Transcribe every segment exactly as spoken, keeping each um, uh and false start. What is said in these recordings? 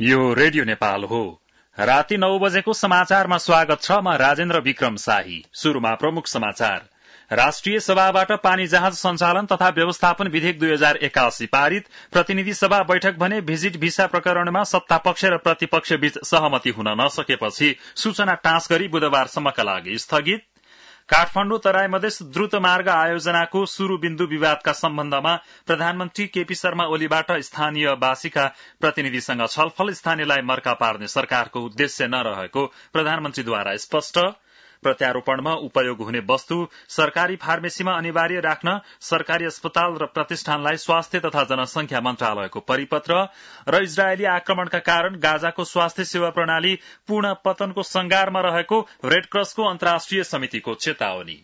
यो रेडियो नेपाल हो। राति नौ बजेको समाचारमा स्वागत छ। म राजेन्द्र विक्रम शाही। शुरूमा प्रमुख समाचार। राष्ट्रिय सभाबाट पानी जहाज सञ्चालन तथा व्यवस्थापन विधेयक दुई हजार एकासी पारित। प्रतिनिधि सभा बैठक भने भिजिट भिसा प्रकरणमा सत्तापक्ष र प्रतिपक्ष बीच सहमति हुन नसकेपछि सूचना टाँस गरी बुधबारसम्मका लागि स्थगित। काठमाडौँ तराई मधेस द्रुत मार्ग आयोजनाको शुरू बिन्दु विवादका सम्बन्धमा प्रधानमन्त्री केपी शर्मा ओलीबाट स्थानीयवासीका प्रतिनिधिसँग छलफल। स्थानीयलाई मर्का पार्ने सरकारको उद्देश्य नरहेको प्रधानमन्त्रीद्वारा स्पष्ट। प्रत्यारोपणमा उपयोग हुने वस्तु सरकारी फार्मेसीमा अनिवार्य राख्न सरकारी अस्पताल र प्रतिष्ठानलाई स्वास्थ्य तथा जनसंख्या मन्त्रालयको परिपत्र। र इजरायली आक्रमणका कारण गाजाको स्वास्थ्य सेवा प्रणाली पूर्ण पतनको संगारमा रहेको रेडक्रसको अन्तर्राष्ट्रिय समितिको चेतावनी।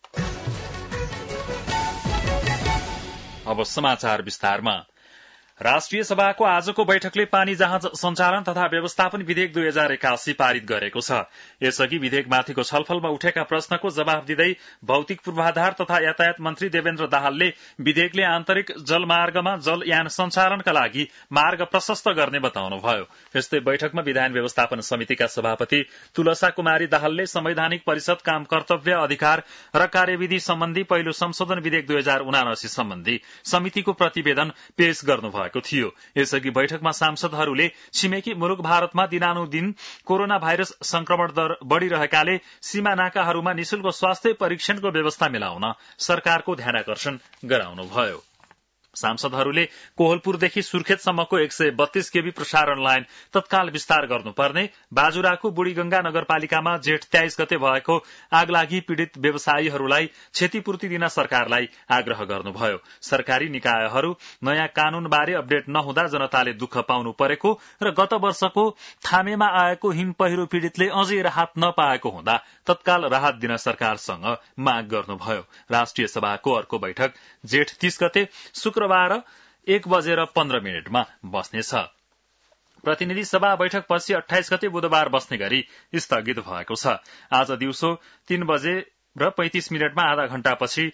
अब समाचार विस्तारमा। राष्ट्रिय सभाको आजको बैठकले पानी जहाज सञ्चालन तथा व्यवस्थापन विधेयक दुई हजार एकासी पारित गरेको छ। यसअघि विधेयकमाथिको छलफलमा उठेका प्रश्नको जवाफ दिँदै भौतिक पूर्वाधार तथा यातायात मन्त्री देवेन्द्र दाहालले विधेयकले आन्तरिक जलमार्गमा जलयान सञ्चालनका लागि मार्ग प्रशस्त गर्ने बताउनुभयो। यस्तै बैठकमा विधान व्यवस्थापन समितिका सभापति तुलसा कुमारी दाहालले संवैधानिक परिषद काम कर्तव्य अधिकार र कार्यविधि सम्बन्धी पहिलो संशोधन विधेयक दुई हजार उनासी सम्बन्धी समितिको प्रतिवेदन पेश गर्नुभयो थियो। यसअघि बैठकमा सांसदहरूले छिमेकी मुलुक भारतमा दिनानुदिन कोरोना भाइरस संक्रमण दर बढ़िरहेकाले सीमा नाकाहरूमा निशुल्क स्वास्थ्य परीक्षणको व्यवस्था मिलाउन सरकारको ध्यानाकर्षण गराउनुभयो। सांसदहरूले कोहलपुरदेखि सुर्खेतसम्मको एक सय बत्तीस केबी प्रसारण लाइन तत्काल विस्तार गर्नुपर्ने, बाजुराको बुढीगंगा नगरपालिकामा जेठ तेइस गते भएको आगलागी पीड़ित व्यवसायीहरूलाई क्षतिपूर्ति दिन सरकारलाई आग्रह गर्नुभयो। सरकारी निकायहरू नयाँ कानूनबारे अपडेट नहुँदा जनताले दुःख पाउनु परेको र गत वर्षको थामेमा आएको हिम पहिरो पीड़ितले अझै राहत नपाएको हुँदा तत्काल राहत दिन सरकारसँग माग गर्नुभयो। राष्ट्रिय सभाको अर्को बैठक जेठ तीस गते शुक्रबार एक बजेर पन्ध्र मिनटमा बस्नेछ। प्रतिनिधि सभा बैठक पछि अठाइस गते बुधबार बस्ने गरी स्थगित भएको छ। आज दिउँसो तीन बजे र पैंतिस मिनटमा आधा घण्टापछि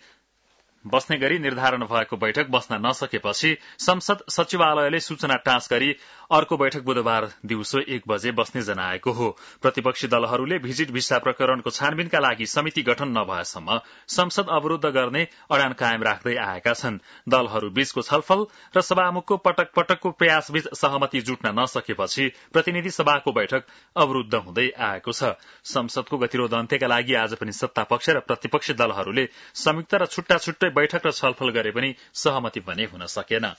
बस्ने गरी निर्धारण भएको बैठक बस्न नसकेपछि संसद सचिवालयले सूचना टाँस गरी अर्को बैठक बुधबार दिउँसो एक बजे बस्ने जनाएको हो। प्रतिपक्षी दलहरूले भिजिट भिसा प्रकरणको छानबिनका लागि समिति गठन नभएसम्म संसद अवरूद्ध गर्ने अडान कायम राख्दै आएका छन्। दलहरू बीचको छलफल र सभामुखको पटक पटकको प्रयासबीच सहमति जुट्न नसकेपछि प्रतिनिधि सभाको बैठक अवरूद्ध हुँदै आएको छ। संसदको गतिरोध अन्त्यका लागि आज पनि सत्तापक्ष र प्रतिपक्षी दलहरूले संयुक्त र छुट्टा छुट्टै बैठक र छलफल गरे पनि सहमति भने हुन सकेन।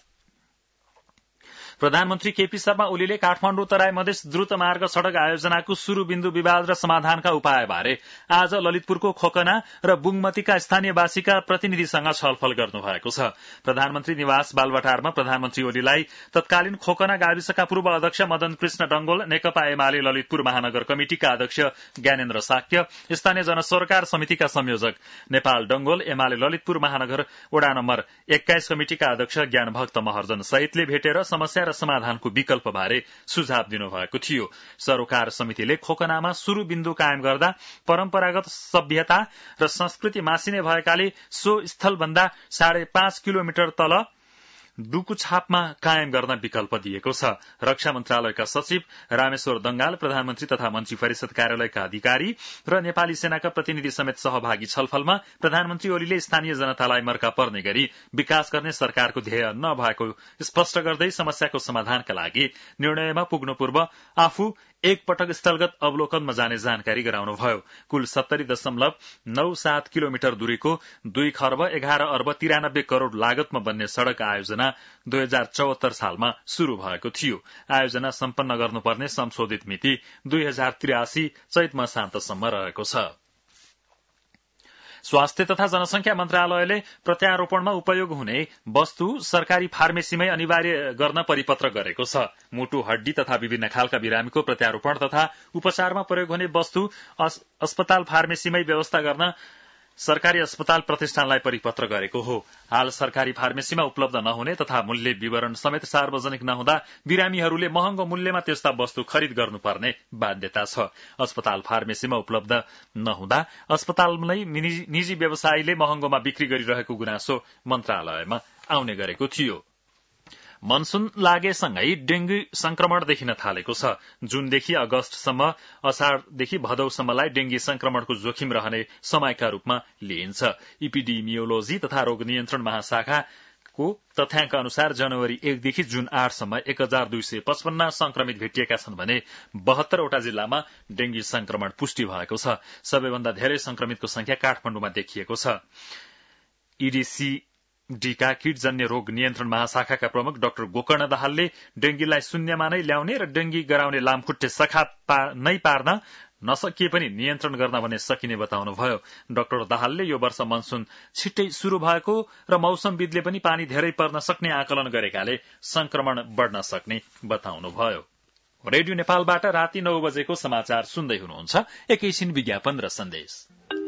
प्रधानमन्त्री केपी शर्मा ओलीले काठमाडौँ तराई मधेस द्रुत मार्ग सड़क आयोजनाको शुरू बिन्दु विवाद र समाधानका उपायबारे आज ललितपुरको खोकना र बुङमतीका स्थानीयवासीका प्रतिनिधिसँग छलफल गर्नुभएको छ। प्रधानमन्त्री निवास बालवाटारमा प्रधानमन्त्री ओलीलाई तत्कालीन खोकना गाविसका पूर्व अध्यक्ष मदन कृष्ण डंगोल, नेकपा एमाले ललितपुर महानगर कमिटिका अध्यक्ष ज्ञानेन्द्र साक्य, स्थानीय जनसरोकार समितिका संयोजक नेपाल डंगोल, एमाले ललितपुर महानगर वडा नम्बर एक्काइस कमिटिका अध्यक्ष ज्ञानभक्त महर्जन सहितले भेटेर समस्या र समाधानको विकल्प बारे सुझाव दिनुभएको थियो। सरोकार समितिले खोकनामा शुरू बिन्दु कायम गर्दा परम्परागत सभ्यता र संस्कृति मासिने भएकाले सो स्थलभन्दा साढे पाँच किलोमिटर तल डुकुछापमा कायम गर्न विकल्प दिएको छ। रक्षा मन्त्रालयका सचिव रामेश्वर दंगाल, प्रधानमन्त्री तथा मन्त्री परिषद कार्यालयका अधिकारी र नेपाली सेनाका प्रतिनिधि समेत सहभागी छलफलमा प्रधानमन्त्री ओलीले स्थानीय जनतालाई मर्का पर्ने गरी विकास गर्ने सरकारको ध्येय नभएको स्पष्ट गर्दै समस्याको समाधानका लागि निर्णयमा पुग्नु पूर्व आफू एक पटक स्थलगत अवलोकनमा जाने जानकारी गराउनुभयो। कुल सत्तरी दशमलव नौ सात किलोमिटर दूरीको दुई खर्ब एघार अर्ब तिरानब्बे करोड़ लागतमा बन्ने सड़क आयोजना दुई हजार चौहत्तर सालमा शुरू भएको थियो। आयोजना सम्पन्न गर्नुपर्ने संशोधित मिति दुई हजार त्रियासी चैत मसान्तसम्म रहेको छ। स्वास्थ्य तथा जनसंख्या मन्त्रालयले प्रत्यारोपणमा उपयोग हुने वस्तु सरकारी फार्मेसीमै अनिवार्य गर्न परिपत्र गरेको छ। मुटु, हड्डी तथा विभिन्न खालका बिरामीको प्रत्यारोपण तथा उपचारमा प्रयोग हुने वस्तु अस्पताल फार्मेसीमै व्यवस्था गर्न सरकारी अस्पताल प्रतिष्ठानलाई परिपत्र गरेको हो। हाल सरकारी फार्मेसीमा उपलब्ध नहुने तथा मूल्य विवरण समेत सार्वजनिक नहुँदा बिरामीहरूले महँगो मूल्यमा त्यस्ता वस्तु खरिद गर्नुपर्ने बाध्यता छ। अस्पताल फार्मेसीमा उपलब्ध नहुँदा अस्पतालमै निजी व्यवसायीले महँगोमा बिक्री गरिरहेको गुनासो मन्त्रालयमा आउने गरेको थियो। मनसून लागेसँगै डेंगू संक्रमण देखिन थालेको छ। जूनदेखि अगस्तसम्म, असारदेखि भदौसम्मलाई डेंगी संक्रमणको जोखिम रहने समयका रूपमा लिइन्छ। इपिडेमियोलोजी तथा रोग नियन्त्रण महाशाखाको तथ्याङ्क अनुसार जनवरी एकदेखि जून आठसम्म एक हजार दुई सय पचपन्न संक्रमित भेटिएका छन् भने बहत्तरवटा जिल्लामा डेंगी संक्रमण पुष्टि भएको छ। सबैभन्दा धेरै संक्रमितको संख्या काठमाडौँमा देखिएको छ। ईडीसी डीका कीटजन्य रोग नियन्त्रण महाशाखाका प्रमुख डाक्टर गोकर्ण दाहालले डेंगीलाई शून्यमा नै ल्याउने र डेंगी गराउने लामखुट्टे सखा पा, नै पार्न नसकिए पनि नियन्त्रण गर्न भने सकिने बताउनुभयो। डाक्टर दाहालले यो वर्ष मनसून छिट्टै शुरू भएको र मौसमविदले पनि पानी धेरै पर्न सक्ने आकलन गरेकाले संक्रमण बढ़न सक्ने बताउनुभयो। रेडियो नेपालबाट राति नौ बजेको समाचार सुन्दै हुनुहुन्छ। एकैछिन विज्ञापन र सन्देश।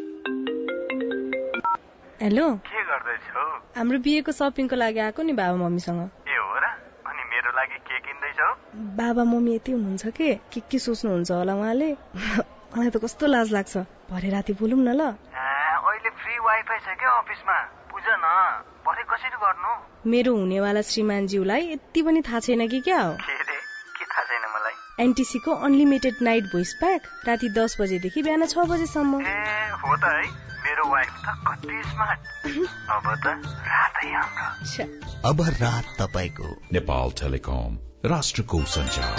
हेलो, के गर्दैछौ? हाम्रो बिहेको शपिङको लागि आएको नि बाबा मम्मीसँग। ए हो र? अनि मेरो लागि के किन्दैछौ? बाबा मम्मी यति हुनुहुन्छ के के के सोच्नुहुन्छ होला उहाँले। मलाई त कस्तो लाज लाग्छ। भरे राति बोलौँ न ल। अहिले फ्री वाइफाई छ के अफिसमा? बुझ न, भरे कसरी गर्नु? मेरो हुनेवाला श्रीमानज्यूलाई यति पनि थाहा छैन कि क्या हो? के रे? के थाहा छैन मलाई? एनटीसी को अनलिमिटेड नाइट भोइस प्याक राति दस बजेदेखि बिहान छ बजेसम्म। ए हो त है, मेरो वाइफ त कति स्मार्ट। अब त रातै हाम्रो। अब रात तपाईको। नेपाल टेलिकम, राष्ट्रको सञ्चार।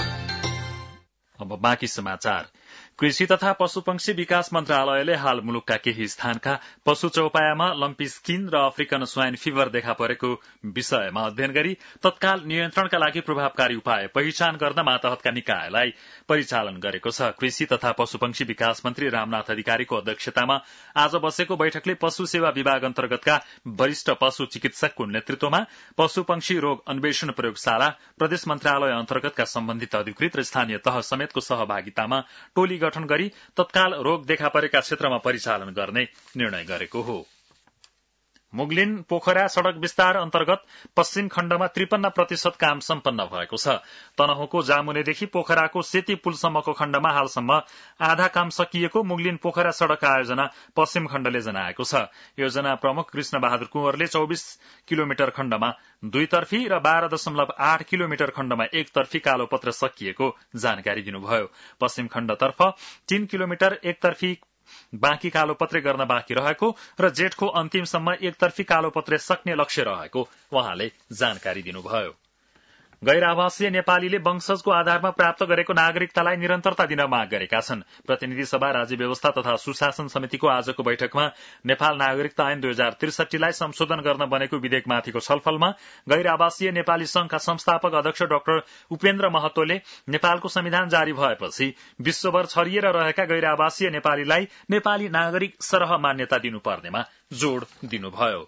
अब बाँकी समाचार। कृषि तथा पशुपक्षी विकास मन्त्रालयले हाल मुलुकका केही स्थानका पशु चौपायामा लम्पी स्किन र अफ्रिकन स्वाइन फिभर देखा परेको विषयमा अध्ययन गरी तत्काल नियन्त्रणका लागि प्रभावकारी उपाय पहिचान गर्न मातहतका निकायलाई परिचालन गरेको छ। कृषि तथा पशुपक्षी विकास मन्त्री रामनाथ अधिकारीको अध्यक्षतामा आज बसेको बैठकले पशु सेवा विभाग अन्तर्गतका वरिष्ठ पशु चिकित्सकको नेतृत्वमा पशुपक्षी रोग अन्वेषण प्रयोगशाला, प्रदेश मन्त्रालय अन्तर्गतका सम्बन्धित अधिकृत र स्थानीय तह समेतको सहभागितामा टोली गठन गरी तत्काल रोग देखा परेका क्षेत्रमा परिचालन गर्ने निर्णय गरेको हो। मुगलिन पोखरा सड़क विस्तार अन्तर्गत पश्चिम खण्डमा त्रिपन्न प्रतिशत काम सम्पन्न भएको छ। तनहुँको जामुनेदेखि पोखराको सेती पुलसम्मको खण्डमा हालसम्म आधा काम सकिएको मुगलिन पोखरा सड़क आयोजना पश्चिम खण्डले जनाएको छ। योजना प्रमुख कृष्ण बहादुर कुँवरले चौबिस किलोमिटर खण्डमा दुईतर्फी र बाह्र दशमलव आठ किलोमिटर खण्डमा एकतर्फी कालोपत्र सकिएको जानकारी दिनुभयो। पश्चिम खण्डतर्फ तीन किलोमिटर एकतर्फी बाँकी कालोपत्रे गर्न बाँकी रहेको र जेठको अन्तिमसम्म एकतर्फी कालोपत्रे सक्ने लक्ष्य रहेको उहाँले जानकारी दिनुभयो। गैर आवासीय नेपालीले वंशजको आधारमा प्राप्त गरेको नागरिकतालाई निरन्तरता दिन माग गरेका छन्। प्रतिनिधि सभा, राज्य व्यवस्था तथा सुशासन समितिको आजको बैठकमा नेपाल नागरिकता ऐन दुई हजार त्रिसठीलाई संशोधन गर्न बनेको विधेयकमाथिको छलफलमा गैर आवासीय नेपाली संघका संस्थापक अध्यक्ष डाक्टर उपेन्द्र महतोले नेपालको संविधान जारी भएपछि विश्वभर छरिएर रहेका गैर आवासीय नेपालीलाई नेपाली नागरिक सरह मान्यता दिनुपर्नेमा जोड़ दिनुभयो।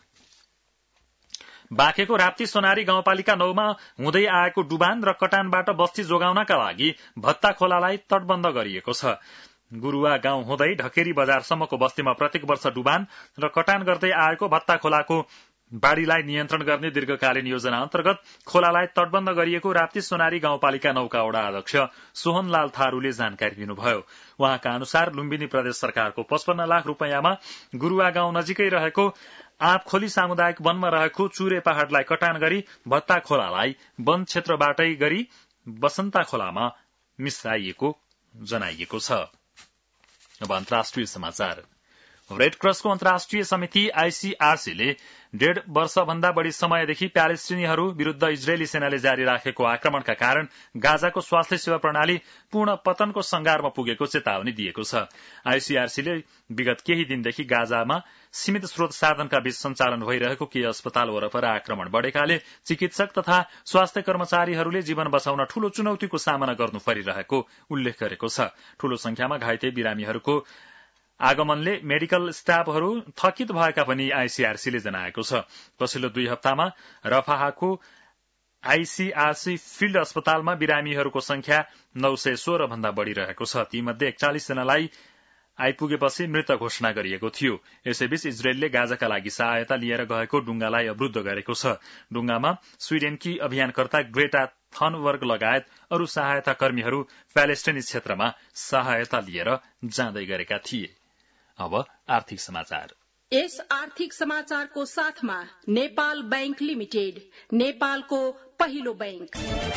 बाँकेको राप्ती सोनारी गाउँपालिका नौमा हुँदै आएको डुबान र कटानबाट बस्ती जोगाउनका लागि भत्ता खोलालाई तटबन्ध गरिएको छ। गुरुवा गाउँ हुँदै ढकेरी बजारसम्मको बस्तीमा प्रत्येक वर्ष डुबान र कटान गर्दै आएको भत्ता खोलाको बाढ़ीलाई नियन्त्रण गर्ने दीर्घकालीन योजना अन्तर्गत खोलालाई तटबन्ध गरिएको राप्ती सोनारी गाउँपालिका नौका वडा अध्यक्ष सोहनलाल थारूले जानकारी दिनुभयो। उहाँका अनुसार लुम्बिनी प्रदेश सरकारको पचपन्न लाख रूपियाँमा गुरुवा गाउँ नजिकै रहेको आँपखोली सामुदायिक वनमा रहेको चुरे पहाड़लाई कटान गरी भत्ता खोलालाई वन क्षेत्रबाटै गरी बसन्ता खोलामा मिसाइएको जनाइएको छ। अब अन्तर्राष्ट्रिय समाचार। रेड क्रसको अन्तर्राष्ट्रिय समिति आईसीआरसीले डेढ़ वर्षभन्दा बढ़ी समयदेखि प्यालेस्टिनीहरू विरूद्ध इजरायली सेनाले जारी राखेको आक्रमणका कारण गाजाको स्वास्थ्य सेवा प्रणाली पूर्ण पतनको संगारमा पुगेको चेतावनी दिएको छ। आईसीआरसीले विगत केही दिनदेखि गाजामा सीमित स्रोत साधनका बीच सञ्चालन भइरहेको केही अस्पताल वरपर आक्रमण बढ़ेकाले चिकित्सक तथा स्वास्थ्य कर्मचारीहरूले जीवन बचाउन ठूलो चुनौतीको सामना गर्नु परिरहेको उल्लेख गरेको छ। ठूलो संख्यामा घाइते बिरामीहरूको आगमनले मेडिकल स्टाफहरू थकित भएका पनि आईसीआरसीले जनाएको छ। पछिल्लो दुई हप्तामा रफाहाको आईसीआरसी फिल्ड अस्पतालमा बिरामीहरूको संख्या नौ सय सोह्र भन्दा बढ़ी रहेको छ। तीमध्ये एकचालिस जनालाई आइपुगेपछि मृत घोषणा गरिएको थियो। यसैबीच इजरायलले गाजाका लागि सहायता लिएर गएको डुंगालाई अवरुद्ध गरेको छ। डुंगामा स्वीडेनकी अभियानकर्ता ग्रेटा थनबर्ग लगायत अरू सहायता कर्मीहरू प्यालेस्टाइनी क्षेत्रमा सहायता लिएर जाँदै गरेका थिए। अब आर्थिक समाचार। यस आर्थिक समाचारको साथमा नेपाल बैंक लिमिटेड, नेपालको पहिलो बैंक।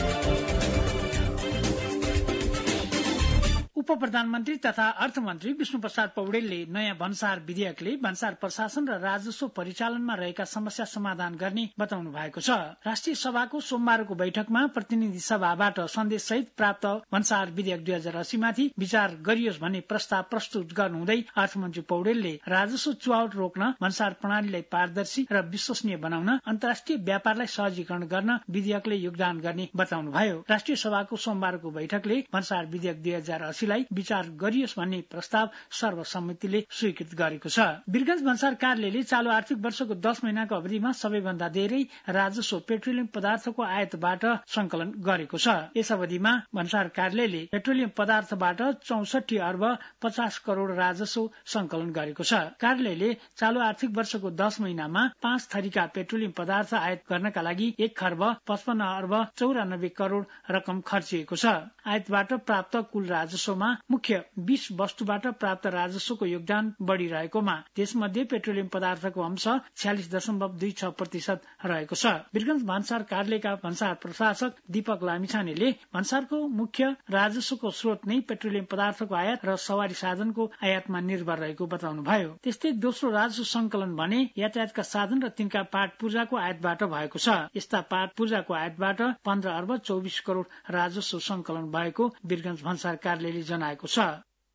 उप प्रधानमन्त्री तथा अर्थमन्त्री विष्णु प्रसाद पौडेलले नयाँ भन्सार विधेयकले भन्सार प्रशासन र राजस्व परिचालनमा रहेका समस्या समाधान गर्ने बताउनु भएको छ। राष्ट्रिय सभाको सोमबारको बैठकमा प्रतिनिधि सभाबाट सन्देश सहित प्राप्त भन्सार विधेयक दुई हजार अस्सी माथि विचार गरियोस् भन्ने प्रस्ताव प्रस्तुत गर्नुहुँदै अर्थमन्त्री पौडेलले राजस्व चुहावट रोक्न, भन्सार प्रणालीलाई पारदर्शी र विश्वसनीय बनाउन, अन्तर्राष्ट्रिय व्यापारलाई सहजीकरण गर्न विधेयकले योगदान गर्ने बताउनुभयो। राष्ट्रिय सभाको सोमबारको बैठकले भन्सार विधेयक दुई हजार अस्सी विचार गरियोस् भन्ने प्रस्ताव सर्वसम्मतिले स्वीकृत गरेको छ। वीरगंज भन्सार कार्यालयले चालू आर्थिक वर्षको दस महिनाको अवधिमा सबैभन्दा धेरै राजस्व पेट्रोलियम पदार्थको आयातबाट संकलन गरेको छ। यस अवधिमा भन्सार कार्यालयले पेट्रोलियम पदार्थबाट चौसठी अर्ब पचास करोड़ राजस्व संकलन गरेको छ। कार्यालयले चालू आर्थिक वर्षको दस महिनामा पाँच थरीका पेट्रोलियम पदार्थ आयात गर्नका लागि एक खर्ब पचपन्न अर्ब चौरानब्बे करोड़ रकम खर्चिएको छ। आयातबाट प्राप्त कुल राजस्वमा मुख्य बीस वस्तुबाट प्राप्त राजस्वको योगदान बढ़िरहेकोमा त्यसमध्ये पेट्रोलियम पदार्थको अंश छ्यालिस दशमलव दुई छ प्रतिशत रहेको छ। वीरगंज भन्सार कार्यालयका भन्सार प्रशासक दीपक लामिछानेले भन्सारको मुख्य राजस्वको स्रोत नै पेट्रोलियम पदार्थको आयात र सवारी साधनको आयातमा निर्भर रहेको बताउनुभयो। त्यस्तै दोस्रो राजस्व संकलन भने यातायातका साधन र तिनका पाठ पूजाको आयातबाट भएको छ। यस्ता पाठ पूजाको आयातबाट पन्ध्र अर्ब चौबिस करोड़ राजस्व संकलन भएको वीरगंज भन्सार कार्यालयले जनाएको छ।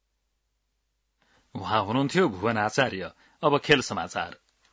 उहाँ हुनुहुन्थ्यो भुवन आचार्य। अब खेल समाचार।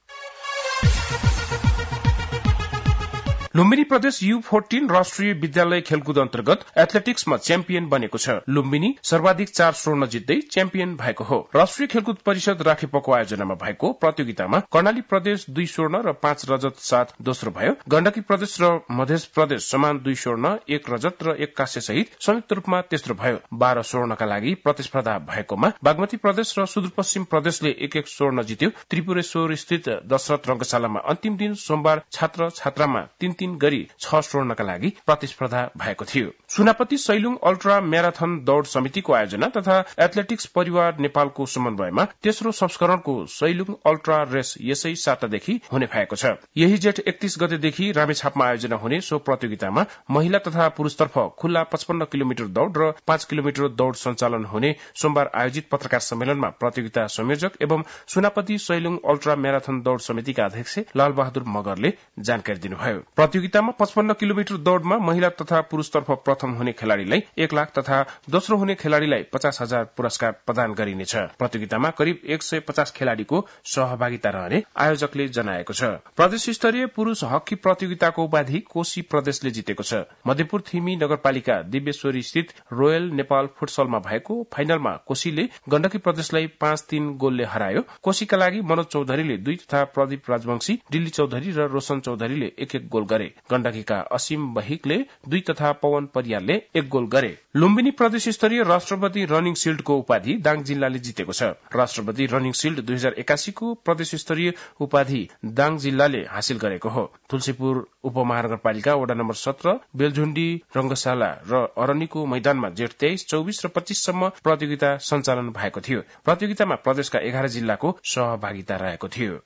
लुम्बिनी प्रदेश यू फोर्टीन राष्ट्रिय विद्यालय खेलकुद अन्तर्गत एथलेटिक्समा च्याम्पियन बनेको छ। लुम्बिनी सर्वाधिक चार स्वर्ण जित्दै च्याम्पियन भएको हो। राष्ट्रिय खेलकुद परिषद राखेपको आयोजनामा भएको प्रतियोगितामा कर्णाली प्रदेश दुई स्वर्ण र पाँच रजत साथ दोस्रो भयो। गण्डकी प्रदेश र मध्य प्रदेश समान दुई स्वर्ण, एक रजत र एक कांस्य सहित संयुक्त रूपमा तेस्रो भयो। बाह्र स्वर्णका लागि प्रतिस्पर्धा भएकोमा बागमती प्रदेश र सुदूरपश्चिम प्रदेशले एक एक स्वर्ण जित्यो। त्रिपुरेश्वर स्थित दशरथ रंगशालामा अन्तिम दिन सोमबार छात्र छात्रामा तीन तीन गरी छ स्वर्णका लागि प्रतिस्पर्धा भएको थियो। सुनापति सैलुङ अल्ट्रा म्याराथन दौड़ समितिको आयोजना तथा एथलेटिक्स परिवार नेपालको समन्वयमा तेस्रो संस्करणको सैलुङ अल्ट्रा रेस यसै सातादेखि हुने भएको छ। यही जेठ एकतीस गतेदेखि रामेछापमा आयोजना हुने सो प्रतियोगितामा महिला तथा पुरूषतर्फ खुल्ला पचपन्न किलोमिटर दौड़ र पाँच किलोमिटर दौड़ सञ्चालन हुने सोमबार आयोजित पत्रकार सम्मेलनमा प्रतियोगिता संयोजक एवं सुनापति सैलुङ अल्ट्रा म्याराथन दौड़ समितिका अध्यक्ष लालबहादुर मगरले जानकारी दिनुभयो। प्रतियोगितामा पचपन्न किलोमिटर दौड़मा महिला तथा पुरूषतर्फ प्रथम हुने खेलाड़ीलाई एक लाख तथा दोस्रो हुने खेलाड़ीलाई पचास हजार पुरस्कार प्रदान गरिनेछ। प्रतियोगितामा करिब एक सय पचास खेलाड़ीको सहभागिता रहने आयोजकले जनाएको छ। प्रदेश स्तरीय पुरूष हकी प्रतियोगिताको उपाधि कोशी प्रदेशले जितेको छ। मध्यपुर थिमी नगरपालिका दिव्यश्वरी स्थित रोयल नेपाल फुटसलमा भएको फाइनलमा कोशीले गण्डकी प्रदेशलाई पाँच तीन गोलले हरायो। कोशीका लागि मनोज चौधरीले दुई तथा प्रदीप राजवंशी, दिल्ली चौधरी र रोशन चौधरीले एक एक गोल गरे। गण्डकीका असीम बहिकले दुई तथा पवन परियालले एक गोल गरे। लुम्बिनी प्रदेश स्तरीय राष्ट्रपति रनिङ शिल्डको उपाधि दाङ जिल्लाले जितेको छ। राष्ट्रपति रनिङ शिल्ड दुई हजार एकासीको प्रदेश स्तरीय उपाधि दाङ जिल्लाले हासिल गरेको हो। तुलसीपुर उपमहानगरपालिका वडा नम्बर सत्र, बेलझुण्डी, रंगशाला र अरनीको मैदानमा जेठ तेइस, चौबिस र पच्चीससम्म प्रतियोगिता सञ्चालन भएको थियो। प्रतियोगितामा प्रदेशका एघार जिल्लाको सहभागिता रहेको थियो।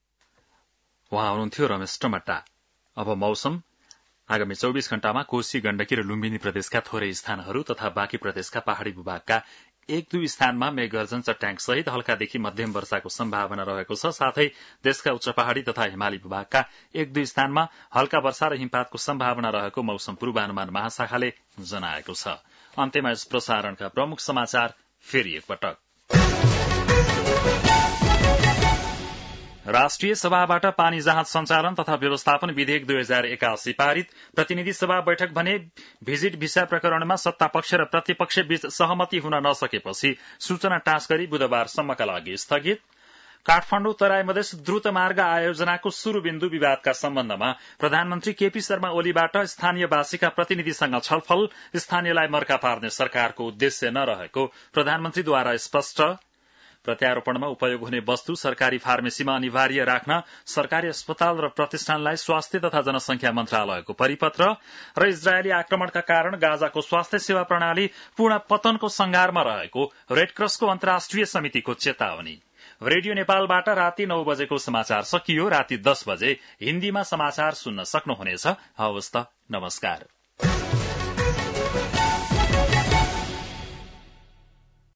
उहाँ हुनुहुन्थ्यो रमेश टमट्टा। अब मौसम। आगामी चौबिस घण्टामा कोशी, गण्डकी र लुम्बिनी प्रदेशका थोरै स्थानहरू तथा बाँकी प्रदेशका पहाड़ी भूभागका एक दुई स्थानमा मेघगर्जन चट्याङ सहित हल्कादेखि मध्यम वर्षाको सम्भावना रहेको छ। साथै देशका उच्च पहाड़ी तथा हिमाली भूभागका एक दुई स्थानमा हल्का वर्षा र हिमपातको सम्भावना रहेको मौसम पूर्वानुमान महाशाखाले जनाएको छ। अन्त्यमा यस प्रसारणका प्रमुख समाचार फेरि एकपटक। राष्ट्रिय सभाबाट पानी जहाज सञ्चालन तथा व्यवस्थापन विधेयक दुई हजार एकासी पारित। प्रतिनिधि सभा बैठक भने भिजिट भिसा प्रकरणमा सत्तापक्ष र प्रतिपक्ष बीच सहमति हुन नसकेपछि सूचना टाँस गरी बुधबारसम्मका लागि स्थगित। काठमाडौँ तराई मधेस द्रुत मार्ग आयोजनाको शुरूबिन्दु विवादका सम्बन्धमा प्रधानमन्त्री केपी शर्मा ओलीबाट स्थानीयवासीका प्रतिनिधिसँग छलफल। स्थानीयलाई मर्का पार्ने सरकारको उद्देश्य नरहेको प्रधानमन्त्रीद्वारा स्पष्ट। प्रत्यारोपणमा उपयोग हुने वस्तु सरकारी फार्मेसीमा अनिवार्य राख्न सरकारी अस्पताल र प्रतिष्ठानलाई स्वास्थ्य तथा जनसंख्या मन्त्रालयको परिपत्र। र इजरायली आक्रमणका कारण गाजाको स्वास्थ्य सेवा प्रणाली पूर्ण पतनको संघारमा रहेको रेडक्रसको अन्तर्राष्ट्रिय समितिको चेतावनी। रेडियो नेपालबाट राति नौ बजेको समाचार सकियो। राति दस बजे हिन्दीमा समाचार सुन्न सक्नुहुनेछ। हवस् त, नमस्कार।